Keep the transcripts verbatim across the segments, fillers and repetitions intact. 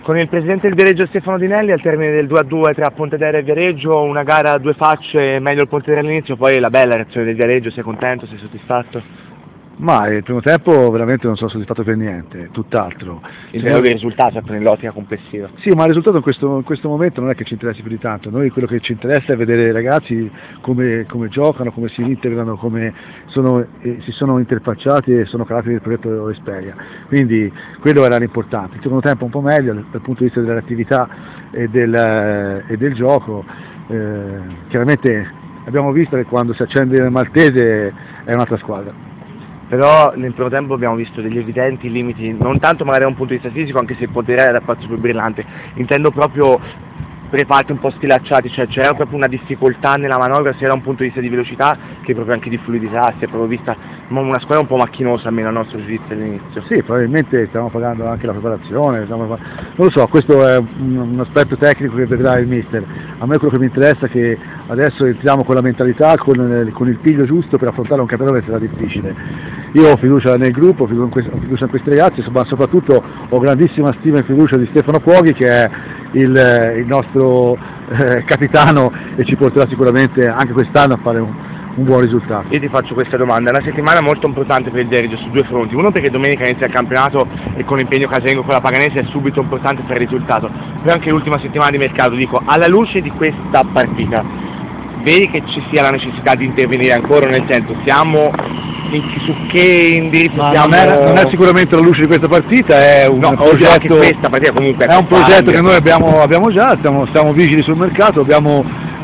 Con il presidente del Viareggio Stefano Dinelli al termine del due a due tra Pontedera e Viareggio, una gara a due facce, meglio il Pontedera all'inizio, poi la bella reazione del Viareggio, sei contento, sei soddisfatto? Ma il primo tempo veramente non sono soddisfatto per niente, tutt'altro. Intendo dei risultati nell'ottica complessiva. Sì, ma il risultato in questo, in questo momento non è che ci interessi più di tanto, noi quello che ci interessa è vedere i ragazzi come, come giocano, come si integrano, come sono, eh, si sono interfacciati e sono calati nel progetto Esperia, quindi quello era l'importante. Il secondo tempo un po' meglio dal, dal punto di vista dell'attività e del, eh, e del gioco, eh, chiaramente abbiamo visto che quando si accende il Maltese è un'altra squadra. Però nel primo tempo abbiamo visto degli evidenti limiti, non tanto magari da un punto di vista fisico, anche se il Pontedera era il pazzo più brillante, intendo proprio per i parti un po' stilacciati, cioè c'era proprio una difficoltà nella manovra sia da un punto di vista di velocità che proprio anche di fluidità, si è proprio vista una squadra un po' macchinosa almeno a nostro giudizio all'inizio. Sì, probabilmente stiamo pagando anche la preparazione, stiamo... non lo so, questo è un, un aspetto tecnico che vedrà il mister. A me quello che mi interessa è che adesso entriamo con la mentalità, con, con il piglio giusto per affrontare un campionato che sarà difficile. Io ho fiducia nel gruppo, ho fiducia in questi ragazzi, ma soprattutto ho grandissima stima e fiducia di Stefano Cuoghi, che è il, il nostro eh, capitano e ci porterà sicuramente anche quest'anno a fare un, un buon risultato. Io ti faccio questa domanda, è una settimana molto importante per il Viareggio su due fronti, uno perché domenica inizia il campionato e con l'impegno casalingo con la Paganese è subito importante per il risultato, però anche l'ultima settimana di mercato, dico, alla luce di questa partita, vedi che ci sia la necessità di intervenire ancora, nel senso, siamo in, su che indirizzo Ma siamo? Non è, non è sicuramente la luce di questa partita, è un no, progetto, anche questa partita comunque è un progetto che noi abbiamo, abbiamo già, stiamo, stiamo vigili sul mercato, abbiamo,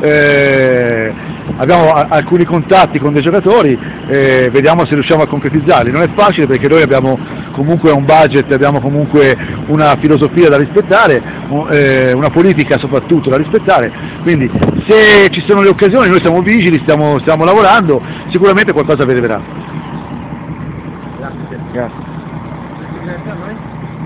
eh, abbiamo a, alcuni contatti con dei giocatori, eh, vediamo se riusciamo a concretizzarli. Non è facile perché noi abbiamo comunque un budget, abbiamo comunque una filosofia da rispettare, eh, una politica soprattutto da rispettare, quindi se ci sono le occasioni noi siamo vigili, stiamo, stiamo lavorando, sicuramente qualcosa vedrà. Grazie. Grazie.